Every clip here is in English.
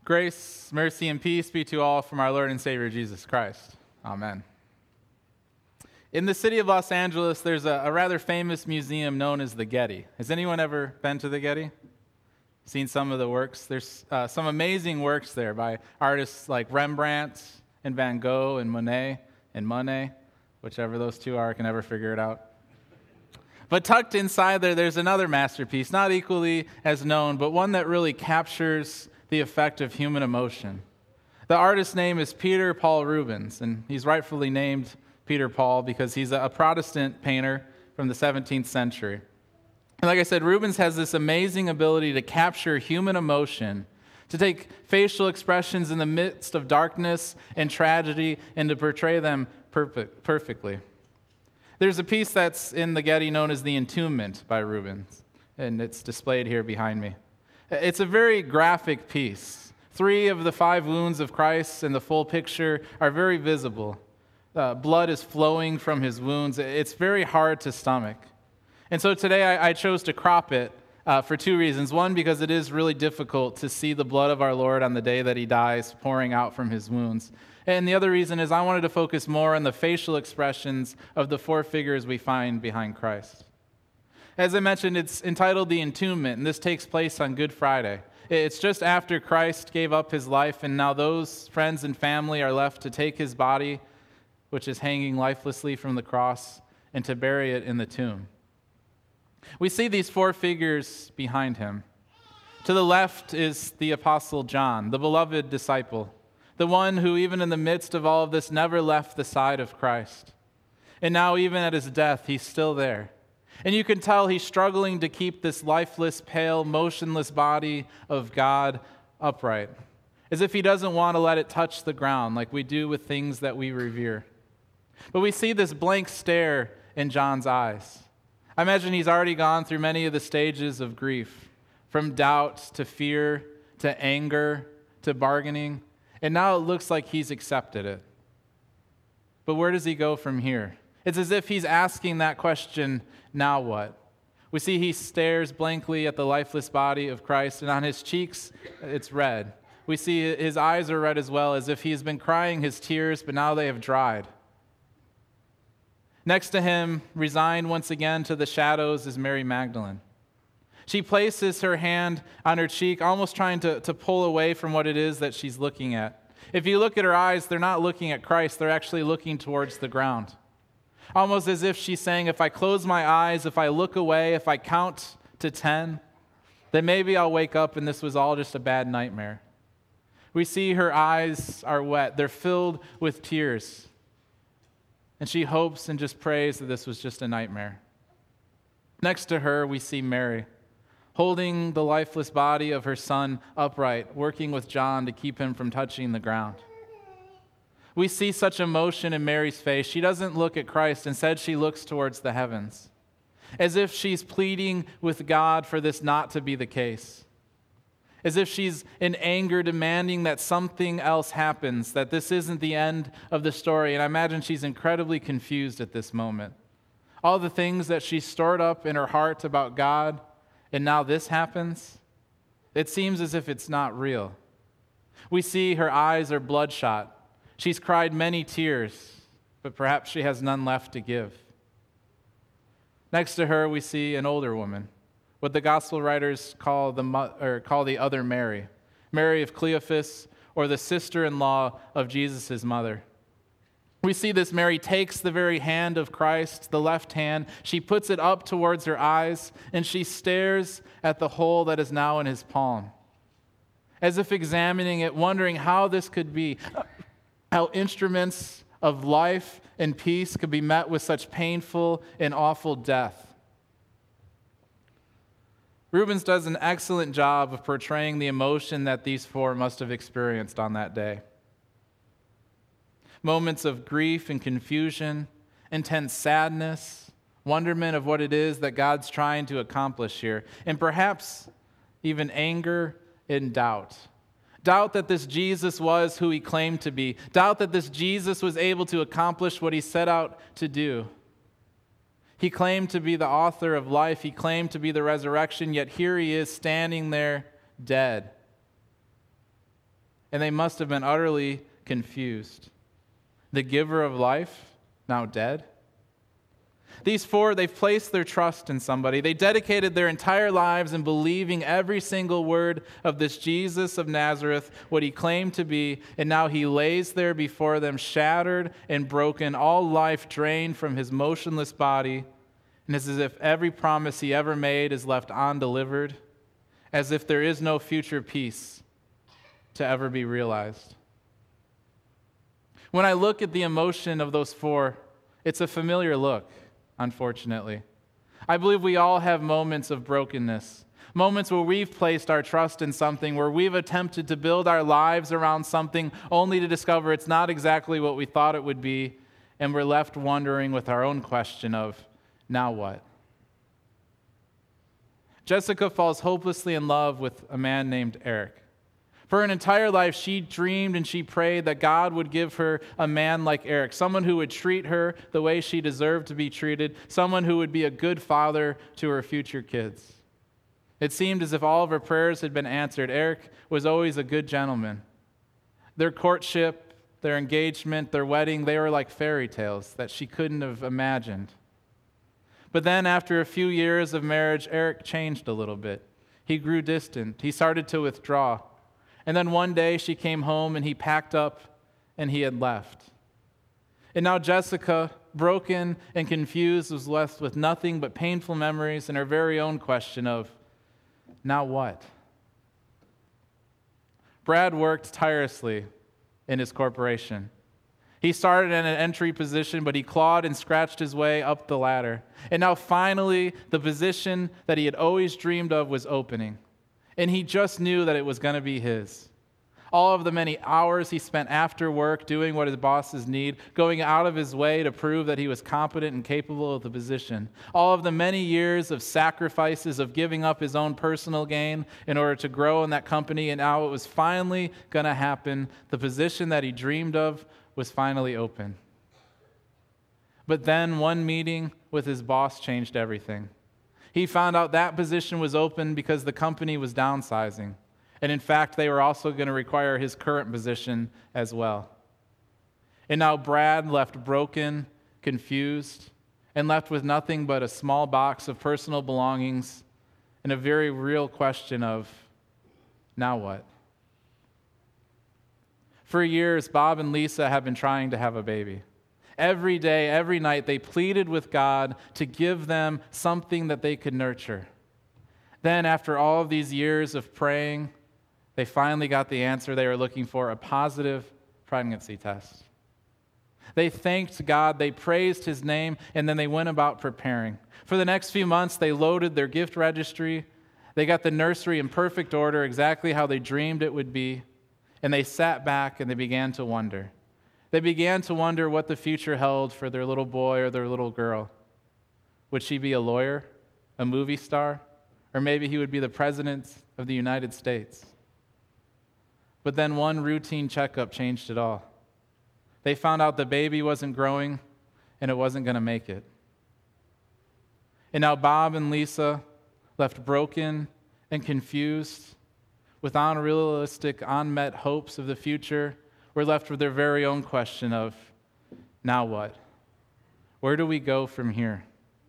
Grace, mercy, and peace be to all from our Lord and Savior Jesus Christ. Amen. In the city of Los Angeles, there's a rather famous museum known as the Getty. Has anyone ever been to the Getty? Seen some of the works? There's some amazing works there by artists like Rembrandt and Van Gogh and Monet, whichever those two are, I can never figure it out. But tucked inside there's another masterpiece, not equally as known, but one that really captures the effect of human emotion. The artist's name is Peter Paul Rubens, and he's rightfully named Peter Paul because he's a Protestant painter from the 17th century. And like I said, Rubens has this amazing ability to capture human emotion, to take facial expressions in the midst of darkness and tragedy and to portray them perfectly. There's a piece that's in the Getty known as The Entombment by Rubens, and it's displayed here behind me. It's a very graphic piece. 3 of the 5 wounds of Christ in the full picture are very visible. Blood is flowing from his wounds. It's very hard to stomach. And so today I chose to crop it for 2 reasons. One, because it is really difficult to see the blood of our Lord on the day that he dies pouring out from his wounds. And the other reason is I wanted to focus more on the facial expressions of the 4 figures we find behind Christ. As I mentioned, it's entitled The Entombment, and this takes place on Good Friday. It's just after Christ gave up his life, and now those friends and family are left to take his body, which is hanging lifelessly from the cross, and to bury it in the tomb. We see these 4 figures behind him. To the left is the Apostle John, the beloved disciple, the one who, even in the midst of all of this, never left the side of Christ. And now, even at his death, he's still there. And you can tell he's struggling to keep this lifeless, pale, motionless body of God upright, as if he doesn't want to let it touch the ground like we do with things that we revere. But we see this blank stare in John's eyes. I imagine he's already gone through many of the stages of grief, from doubt to fear to anger to bargaining, and now it looks like he's accepted it. But where does he go from here? It's as if he's asking that question, now what? We see he stares blankly at the lifeless body of Christ, and on his cheeks, it's red. We see his eyes are red as well, as if he's been crying his tears, but now they have dried. Next to him, resigned once again to the shadows, is Mary Magdalene. She places her hand on her cheek, almost trying to pull away from what it is that she's looking at. If you look at her eyes, they're not looking at Christ, they're actually looking towards the ground. Almost as if she's saying, if I close my eyes, if I look away, if I count to 10, then maybe I'll wake up and this was all just a bad nightmare. We see her eyes are wet. They're filled with tears. And she hopes and just prays that this was just a nightmare. Next to her, we see Mary, holding the lifeless body of her son upright, working with John to keep him from touching the ground. We see such emotion in Mary's face. She doesn't look at Christ. Instead, she looks towards the heavens, as if she's pleading with God for this not to be the case, as if she's in anger demanding that something else happens, that this isn't the end of the story. And I imagine she's incredibly confused at this moment. All the things that she stored up in her heart about God, and now this happens, it seems as if it's not real. We see her eyes are bloodshot. She's cried many tears, but perhaps she has none left to give. Next to her, we see an older woman, what the gospel writers call the other Mary, Mary of Cleophas, or the sister-in-law of Jesus' mother. We see this Mary takes the very hand of Christ, the left hand, she puts it up towards her eyes, and she stares at the hole that is now in his palm, as if examining it, wondering how this could be, how instruments of life and peace could be met with such painful and awful death. Rubens does an excellent job of portraying the emotion that these 4 must have experienced on that day. Moments of grief and confusion, intense sadness, wonderment of what it is that God's trying to accomplish here, and perhaps even anger and doubt. Doubt that this Jesus was who he claimed to be. Doubt that this Jesus was able to accomplish what he set out to do. He claimed to be the author of life. He claimed to be the resurrection, yet here he is standing there dead. and they must have been utterly confused. The giver of life, now dead? These four, they've placed their trust in somebody. They dedicated their entire lives in believing every single word of this Jesus of Nazareth, what he claimed to be, and now he lays there before them, shattered and broken, all life drained from his motionless body, and it's as if every promise he ever made is left undelivered, as if there is no future peace to ever be realized. When I look at the emotion of those four, it's a familiar look. Unfortunately, I believe we all have moments of brokenness, moments where we've placed our trust in something, where we've attempted to build our lives around something only to discover it's not exactly what we thought it would be, and we're left wondering with our own question of, now what? Jessica falls hopelessly in love with a man named Eric. For an entire life, she dreamed and she prayed that God would give her a man like Eric, someone who would treat her the way she deserved to be treated, someone who would be a good father to her future kids. It seemed as if all of her prayers had been answered. Eric was always a good gentleman. Their courtship, their engagement, their wedding, they were like fairy tales that she couldn't have imagined. But then after a few years of marriage, Eric changed a little bit. He grew distant. He started to withdraw. And then one day she came home and he packed up and he had left. And now Jessica, broken and confused, was left with nothing but painful memories and her very own question of, now what? Brad worked tirelessly in his corporation. He started in an entry position, but he clawed and scratched his way up the ladder. And now finally, the position that he had always dreamed of was opening. And he just knew that it was going to be his. All of the many hours he spent after work doing what his bosses need, going out of his way to prove that he was competent and capable of the position. All of the many years of sacrifices, of giving up his own personal gain in order to grow in that company, and now it was finally going to happen. The position that he dreamed of was finally open. But then one meeting with his boss changed everything. He found out that position was open because the company was downsizing. And in fact, they were also going to require his current position as well. And now Brad, left broken, confused, and left with nothing but a small box of personal belongings and a very real question of, now what? For years, Bob and Lisa have been trying to have a baby. Every day, every night, they pleaded with God to give them something that they could nurture. Then, after all of these years of praying, they finally got the answer they were looking for, a positive pregnancy test. They thanked God, they praised his name, and then they went about preparing. For the next few months, they loaded their gift registry. They got the nursery in perfect order, exactly how they dreamed it would be. And they sat back and they began to wonder. They began to wonder what the future held for their little boy or their little girl. Would she be a lawyer, a movie star, or maybe he would be the president of the United States? But then one routine checkup changed it all. They found out the baby wasn't growing and it wasn't going to make it. And now Bob and Lisa, left broken and confused, with unrealistic, unmet hopes of the future, were left with their very own question of, now what? Where do we go from here?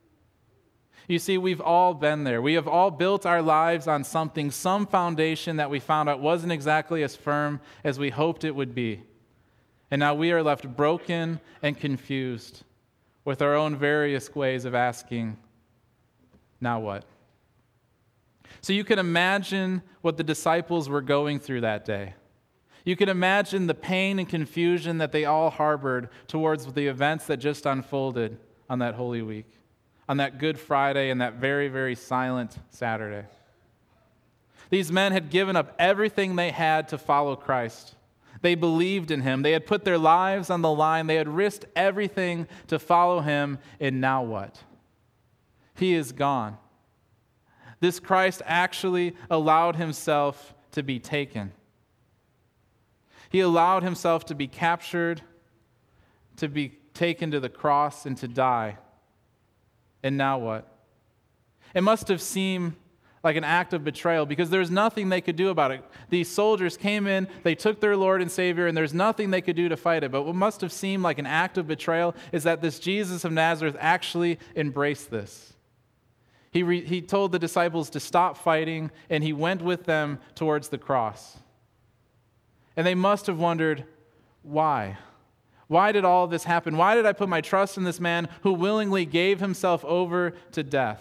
You see, we've all been there. We have all built our lives on something, some foundation that we found out wasn't exactly as firm as we hoped it would be. And now we are left broken and confused with our own various ways of asking, now what? So you can imagine what the disciples were going through that day. You can imagine the pain and confusion that they all harbored towards the events that just unfolded on that Holy Week, on that Good Friday and that very, very silent Saturday. These men had given up everything they had to follow Christ. They believed in him. They had put their lives on the line. They had risked everything to follow him, and now what? He is gone. This Christ actually allowed himself to be taken. He allowed himself to be captured, to be taken to the cross, and to die. And now what? It must have seemed like an act of betrayal, because there's nothing they could do about it. These soldiers came in, they took their Lord and Savior, and there's nothing they could do to fight it. But what must have seemed like an act of betrayal is that this Jesus of Nazareth actually embraced this. He told the disciples to stop fighting, and he went with them towards the cross. And they must have wondered, why? Why did all of this happen? Why did I put my trust in this man who willingly gave himself over to death?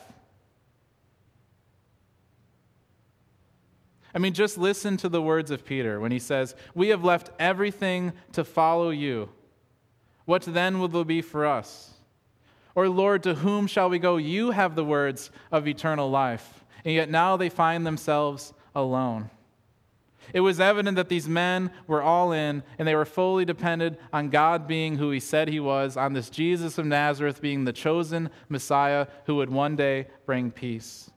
I mean, just listen to the words of Peter when he says, "We have left everything to follow you. What then will there be for us? Or Lord, to whom shall we go? You have the words of eternal life." And yet now they find themselves alone. It was evident that these men were all in, and they were fully dependent on God being who he said he was, on this Jesus of Nazareth being the chosen Messiah who would one day bring peace.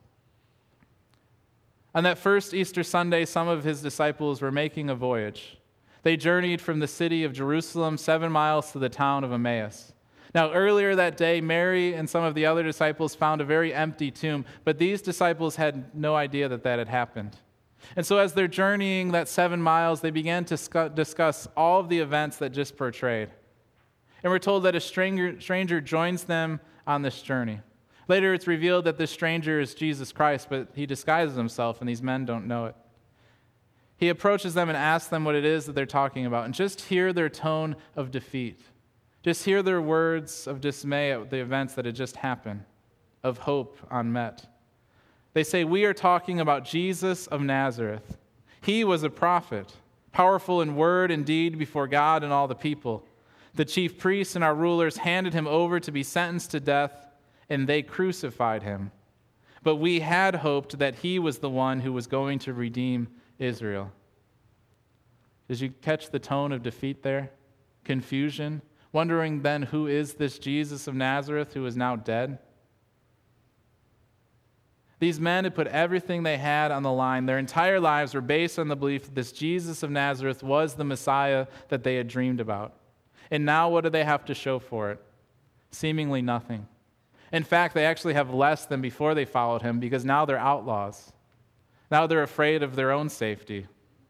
On that first Easter Sunday, some of his disciples were making a voyage. They journeyed from the city of Jerusalem 7 miles to the town of Emmaus. Now, earlier that day, Mary and some of the other disciples found a very empty tomb, but these disciples had no idea that that had happened. And so as they're journeying that 7 miles, they began to discuss all of the events that just portrayed. And we're told that a stranger joins them on this journey. Later, it's revealed that this stranger is Jesus Christ, but he disguises himself, and these men don't know it. He approaches them and asks them what it is that they're talking about, and just hear their tone of defeat. Just hear their words of dismay at the events that had just happened, of hope unmet. They say, "We are talking about Jesus of Nazareth. He was a prophet, powerful in word and deed before God and all the people. The chief priests and our rulers handed him over to be sentenced to death, and they crucified him. But we had hoped that he was the one who was going to redeem Israel." Did you catch the tone of defeat there? Confusion? Wondering then, who is this Jesus of Nazareth who is now dead? These men had put everything they had on the line. Their entire lives were based on the belief that this Jesus of Nazareth was the Messiah that they had dreamed about. And now what do they have to show for it? Seemingly nothing. In fact, they actually have less than before they followed him, because now they're outlaws. Now they're afraid of their own safety.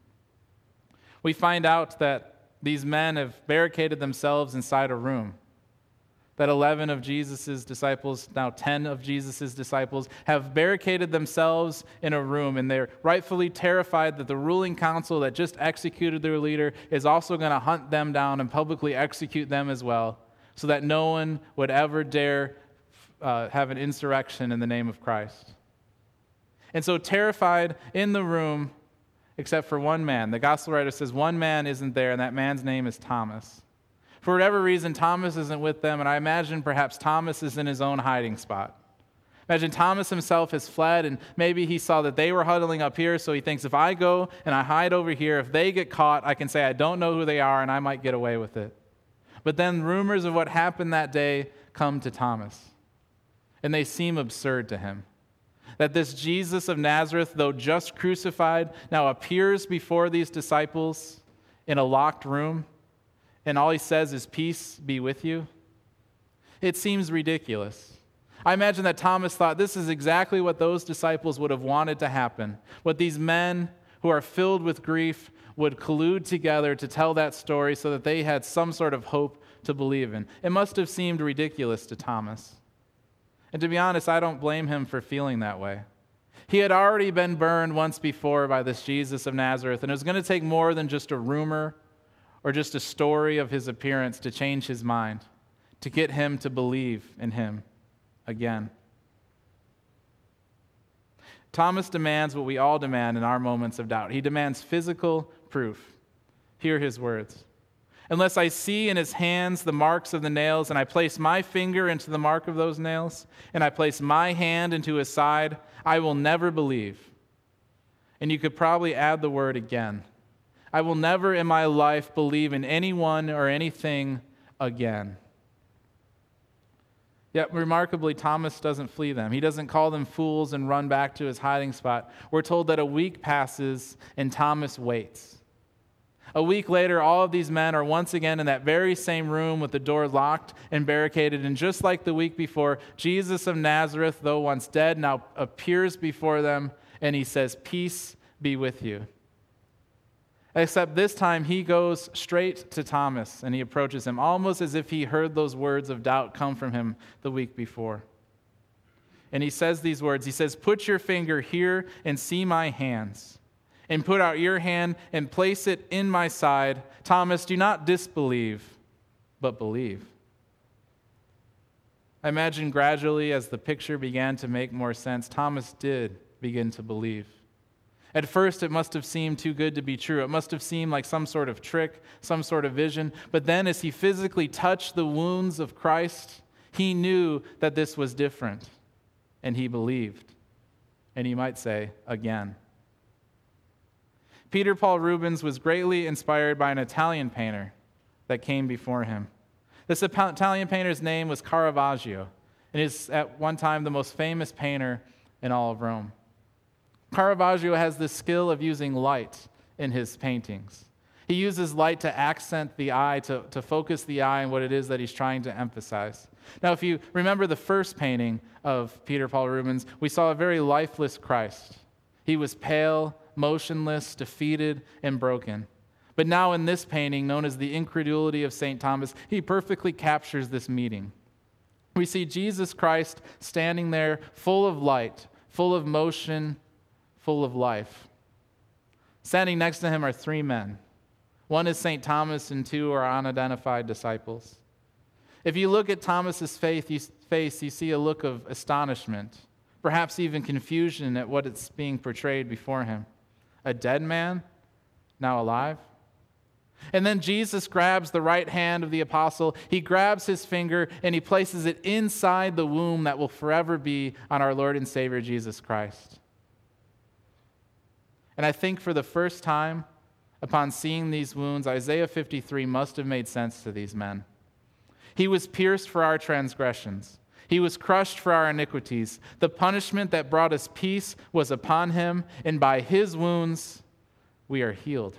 We find out that these men have barricaded themselves inside a room. That 11 of Jesus' disciples, now 10 of Jesus' disciples, have barricaded themselves in a room, and they're rightfully terrified that the ruling council that just executed their leader is also going to hunt them down and publicly execute them as well, so that no one would ever dare have an insurrection in the name of Christ. And so terrified in the room, except for one man. The gospel writer says one man isn't there, and that man's name is Thomas. For whatever reason, Thomas isn't with them, and I imagine perhaps Thomas is in his own hiding spot. Imagine Thomas himself has fled, and maybe he saw that they were huddling up here, so he thinks, if I go and I hide over here, if they get caught, I can say I don't know who they are, and I might get away with it. But then rumors of what happened that day come to Thomas, and they seem absurd to him. That this Jesus of Nazareth, though just crucified, now appears before these disciples in a locked room, and all he says is, "Peace be with you." It seems ridiculous. I imagine that Thomas thought this is exactly what those disciples would have wanted to happen. What these men who are filled with grief would collude together to tell that story so that they had some sort of hope to believe in. It must have seemed ridiculous to Thomas. And to be honest, I don't blame him for feeling that way. He had already been burned once before by this Jesus of Nazareth, and it was going to take more than just a rumor or just a story of his appearance to change his mind, to get him to believe in him again. Thomas demands what we all demand in our moments of doubt. He demands physical proof. Hear his words. "Unless I see in his hands the marks of the nails, and I place my finger into the mark of those nails, and I place my hand into his side, I will never believe." And you could probably add the word again. I will never in my life believe in anyone or anything again. Yet, remarkably, Thomas doesn't flee them. He doesn't call them fools and run back to his hiding spot. We're told that a week passes and Thomas waits. A week later, all of these men are once again in that very same room with the door locked and barricaded. And just like the week before, Jesus of Nazareth, though once dead, now appears before them and he says, "Peace be with you." Except this time he goes straight to Thomas and he approaches him, almost as if he heard those words of doubt come from him the week before. And he says these words. He says, "Put your finger here and see my hands, and put out your hand and place it in my side. Thomas, do not disbelieve, but believe." I imagine gradually, as the picture began to make more sense, Thomas did begin to believe. At first, it must have seemed too good to be true. It must have seemed like some sort of trick, some sort of vision. But then, as he physically touched the wounds of Christ, he knew that this was different. And he believed. And you might say, again. Peter Paul Rubens was greatly inspired by an Italian painter that came before him. This Italian painter's name was Caravaggio, and is at one time the most famous painter in all of Rome. Caravaggio has the skill of using light in his paintings. He uses light to accent the eye, to focus the eye on what it is that he's trying to emphasize. Now, if you remember the first painting of Peter Paul Rubens, we saw a very lifeless Christ. He was pale, motionless, defeated, and broken. But now in this painting, known as The Incredulity of St. Thomas, he perfectly captures this meaning. We see Jesus Christ standing there full of light, full of motion, full of life. Standing next to him are three men. One is St. Thomas and two are unidentified disciples. If you look at Thomas's face, you see a look of astonishment, perhaps even confusion at what is being portrayed before him. A dead man, now alive? And then Jesus grabs the right hand of the apostle, he grabs his finger, and he places it inside the wound that will forever be on our Lord and Savior Jesus Christ. And I think for the first time, upon seeing these wounds, Isaiah 53 must have made sense to these men. He was pierced for our transgressions. He was crushed for our iniquities. The punishment that brought us peace was upon him, and by his wounds we are healed.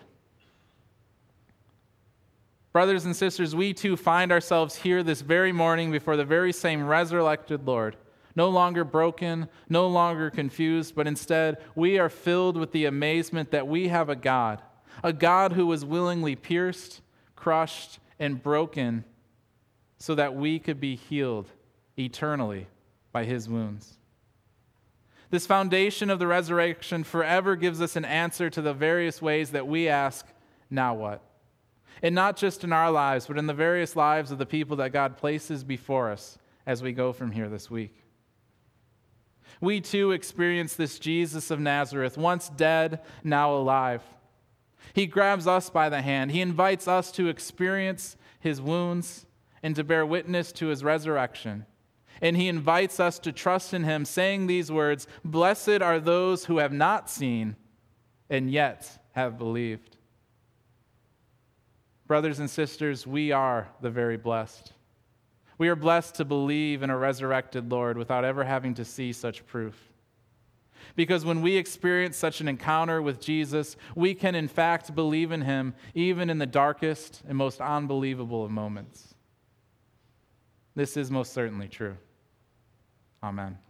Brothers and sisters, we too find ourselves here this very morning before the very same resurrected Lord, no longer broken, no longer confused, but instead we are filled with the amazement that we have a God who was willingly pierced, crushed, and broken so that we could be healed eternally by his wounds. This foundation of the resurrection forever gives us an answer to the various ways that we ask, now what? And not just in our lives, but in the various lives of the people that God places before us as we go from here this week. We too experience this Jesus of Nazareth, once dead, now alive. He grabs us by the hand. He invites us to experience his wounds and to bear witness to his resurrection. And he invites us to trust in him, saying these words, "Blessed are those who have not seen and yet have believed." Brothers and sisters, we are the very blessed. We are blessed to believe in a resurrected Lord without ever having to see such proof. Because when we experience such an encounter with Jesus, we can in fact believe in him even in the darkest and most unbelievable of moments. This is most certainly true. Amen.